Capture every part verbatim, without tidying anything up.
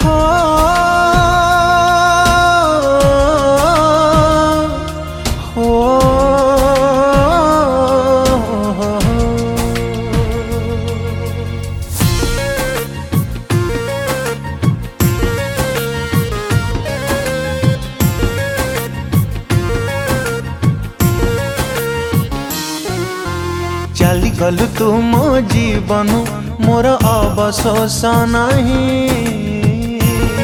चली गलु तू मो जीवन मोर अवशोष नहीं।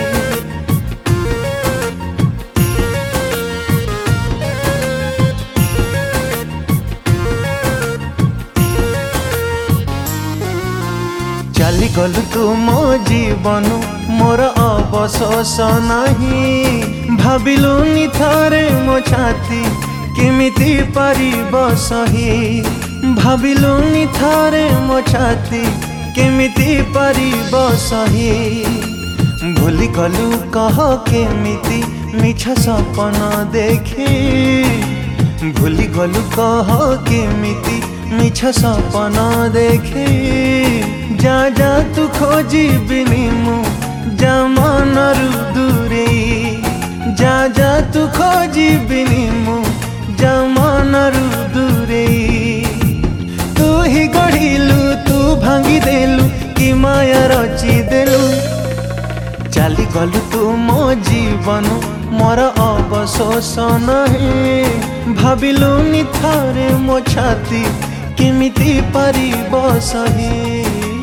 चली गलु तू मो जीवन मोर अवशोष नहीं। भाविलुनि थरे मो छाती केमिति पारिब सही। भाविलुनि थरे मो छाती केमिति पारिब सही। भूली गलु कह केमिति मिछ सपन देखी। भूली गलु कह केमिति मिछ सपन देखी। जा जा तू खोजिबिनी मु जा मनरु दूरे। जा जा तू खोजिबिनी मु जा मनरु दूरे। तू ही गढ़िलु तू भांगी देलु कि माया रची देलु। चली गलु तू मो जीवन मोर अवशोष नहीं। भाविलुनि थरे मो छाती केमिति पारिब सही।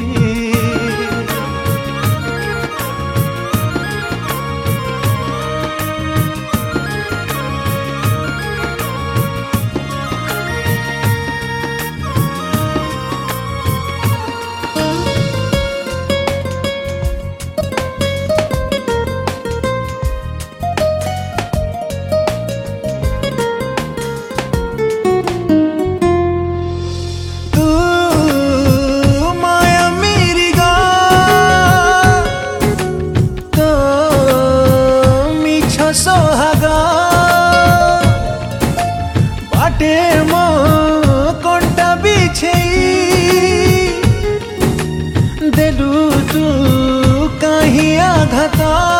सोहागा बाटे मो कंटा बिछे देलु तू कहीं आघात।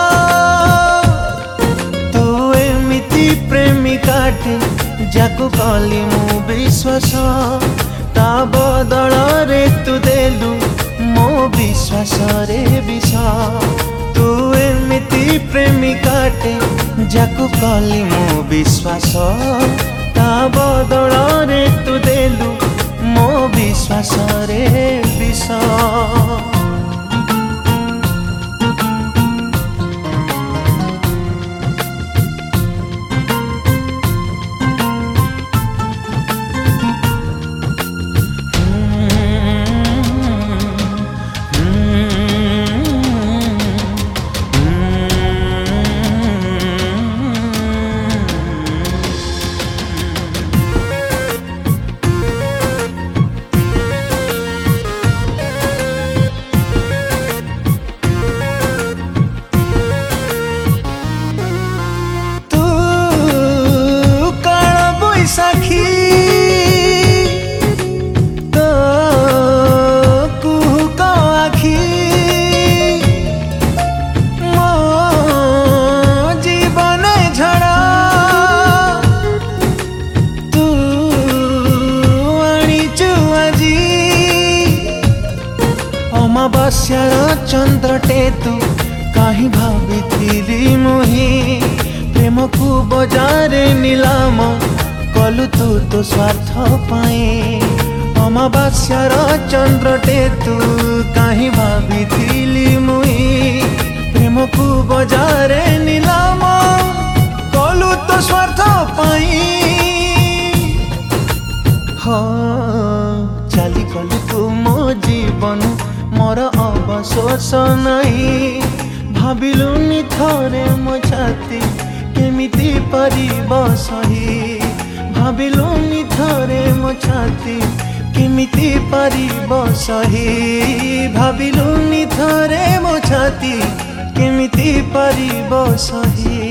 तू एमिति प्रेमिकाटे जाकु कली मु विश्वास। ता बदल रे तू देलु मो विश्वास रे विष। तू एमिति प्रेमिकाटे जाकु कली मो विश्वास। ता बदल रे तू देलु मो विश्वास रे विष। सखी तो कुहुक आखी मो जीवन झड़ा। तू आनीचु आजी अमावास्यार चंद्रटे तू कहीं भाविथिली मुही। प्रेम को बजारे नीलाम कलु तू तो स्वार्थ पाए। अमावास्यार चंद्रटे तू कहीं भाविथिली मुई। प्रेम को बजारे नीलाम कलु तो स्वार्थ पाई। हाँ चली गलु तू मो जीवन मोर अवशोष नहीं। भाविलुनि थरे मो छाती केमिति पारिब सही। भाविलुनि थरे मो छाती केमिति पारिब सही। भाविलुनि थरे मो छाती केमिति पारिब सही।